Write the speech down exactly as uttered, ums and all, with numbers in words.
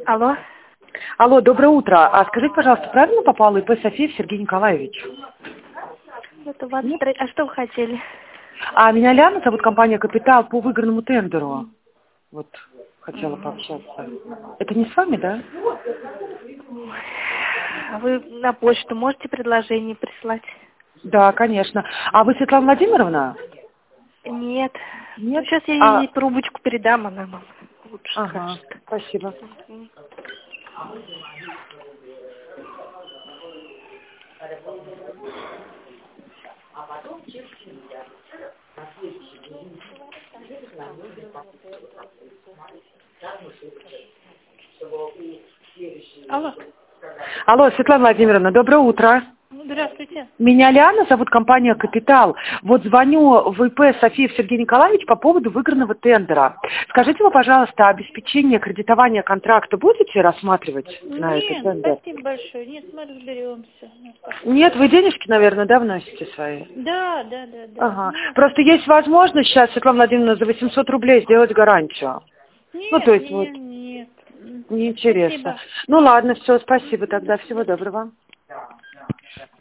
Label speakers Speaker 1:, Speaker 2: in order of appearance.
Speaker 1: Алло.
Speaker 2: Алло, доброе утро. А скажите, пожалуйста, правильно попал ИП Софиев Сергей Николаевич?
Speaker 1: Это вас стро... А что вы хотели?
Speaker 2: А меня Ляна зовут, компания «Капитал» по выигранному тендеру. Вот, хотела пообщаться. Это не с вами, да?
Speaker 1: А вы на почту можете предложение прислать?
Speaker 2: Да, конечно. А вы Светлана Владимировна?
Speaker 1: Нет.
Speaker 2: Нет?
Speaker 1: Ну, сейчас я
Speaker 2: А...
Speaker 1: ей трубочку передам, она вам лучше
Speaker 2: Ага,
Speaker 1: скажет.
Speaker 2: спасибо.
Speaker 1: Мгм. Алло.
Speaker 2: Алло, Светлана Владимировна, доброе утро.
Speaker 1: Здравствуйте.
Speaker 2: Меня Лиана зовут, компания «Капитал». Вот звоню в ИП Софиев Сергей Николаевич по поводу выигранного тендера. Скажите мне, пожалуйста, обеспечение кредитования контракта будете рассматривать на этот
Speaker 3: Нет,
Speaker 2: тендер?
Speaker 3: спасибо большое. Нет, мы разберемся.
Speaker 2: Нет, вы денежки, наверное, да, вносите свои?
Speaker 3: Да, да, да, да.
Speaker 2: Ага.
Speaker 3: Нет,
Speaker 2: Просто есть возможность сейчас, Светлана Владимировна, за восемьсот рублей сделать гарантию. Ну, то
Speaker 3: нет,
Speaker 2: есть вот
Speaker 3: нет, нет. М,
Speaker 2: неинтересно.
Speaker 3: Спасибо.
Speaker 2: Ну ладно, все, спасибо тогда, всего доброго.